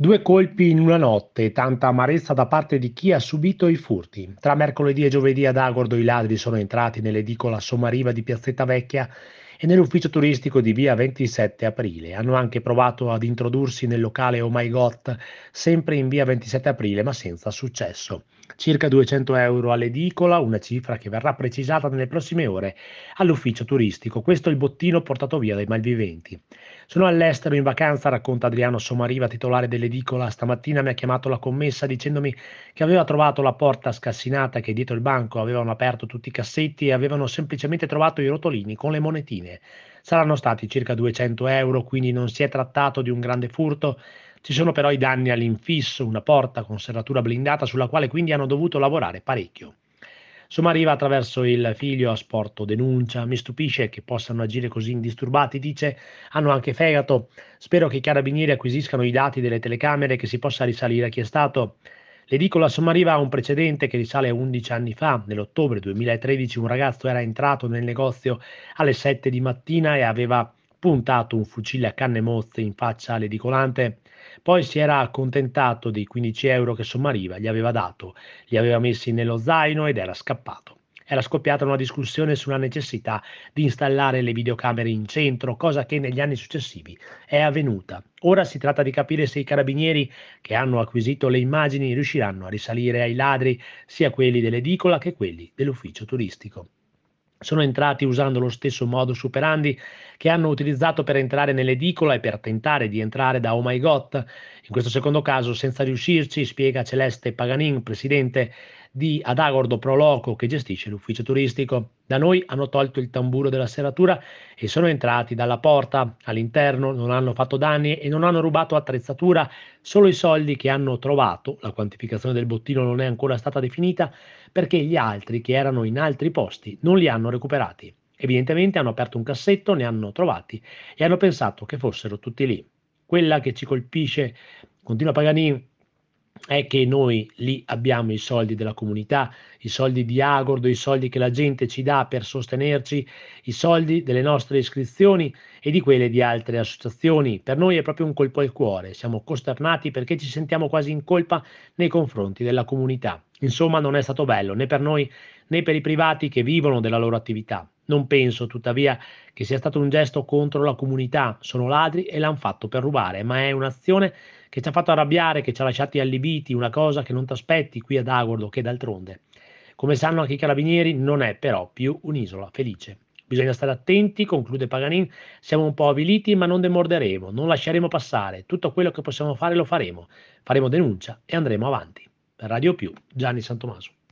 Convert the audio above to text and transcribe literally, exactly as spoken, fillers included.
Due colpi in una notte e tanta amarezza da parte di chi ha subito i furti. Tra mercoledì e giovedì ad Agordo i ladri sono entrati nell'edicola Sommariva di Piazzetta Vecchia e nell'ufficio turistico di via ventisette aprile. Hanno anche provato ad introdursi nel locale Oh My God, sempre in via ventisette aprile, ma senza successo. Circa duecento euro all'edicola, una cifra che verrà precisata nelle prossime ore all'ufficio turistico. Questo è il bottino portato via dai malviventi. Sono all'estero in vacanza, racconta Adriano Somariva, titolare dell'edicola. Stamattina mi ha chiamato la commessa dicendomi che aveva trovato la porta scassinata, che dietro il banco avevano aperto tutti i cassetti e avevano semplicemente trovato i rotolini con le monetine. Saranno stati circa duecento euro, quindi non si è trattato di un grande furto. Ci sono però i danni all'infisso, una porta con serratura blindata sulla quale quindi hanno dovuto lavorare parecchio. Somariva attraverso il figlio ha sporto denuncia, mi stupisce che possano agire così indisturbati, dice, hanno anche fegato, spero che i carabinieri acquisiscano i dati delle telecamere e che si possa risalire a chi è stato. L'edicola Somariva ha un precedente che risale a undici anni fa. Nell'ottobre duemilatredici un ragazzo era entrato nel negozio alle sette di mattina e aveva puntato un fucile a canne mozze in faccia all'edicolante. Poi si era accontentato dei quindici euro che Sommariva gli aveva dato, li aveva messi nello zaino ed era scappato. Era scoppiata una discussione sulla necessità di installare le videocamere in centro, cosa che negli anni successivi è avvenuta. Ora si tratta di capire se i carabinieri che hanno acquisito le immagini riusciranno a risalire ai ladri, sia quelli dell'edicola che quelli dell'ufficio turistico. Sono entrati usando lo stesso modus operandi che hanno utilizzato per entrare nell'edicola e per tentare di entrare da Oh My God. In questo secondo caso, senza riuscirci, spiega Celeste Paganin, presidente di Adagordo Pro Loco, che gestisce l'ufficio turistico. Da noi hanno tolto il tamburo della serratura e sono entrati dalla porta all'interno, non hanno fatto danni e non hanno rubato attrezzatura, solo i soldi che hanno trovato, la quantificazione del bottino non è ancora stata definita, perché gli altri che erano in altri posti non li hanno recuperati. Evidentemente hanno aperto un cassetto, ne hanno trovati e hanno pensato che fossero tutti lì. Quella che ci colpisce, continua Paganin, è che noi lì abbiamo i soldi della comunità, i soldi di Agordo, i soldi che la gente ci dà per sostenerci, i soldi delle nostre iscrizioni e di quelle di altre associazioni. Per noi è proprio un colpo al cuore, siamo costernati perché ci sentiamo quasi in colpa nei confronti della comunità. Insomma, non è stato bello né per noi né per i privati che vivono della loro attività. Non penso, tuttavia, che sia stato un gesto contro la comunità. Sono ladri e l'hanno fatto per rubare, ma è un'azione che ci ha fatto arrabbiare, che ci ha lasciati allibiti, una cosa che non ti aspetti qui ad Agordo, che d'altronde, come sanno anche i carabinieri, non è però più un'isola felice. Bisogna stare attenti, conclude Paganin, siamo un po' avviliti ma non demorderemo, non lasceremo passare, tutto quello che possiamo fare lo faremo, faremo denuncia e andremo avanti. Per Radio Più, Gianni Santomaso.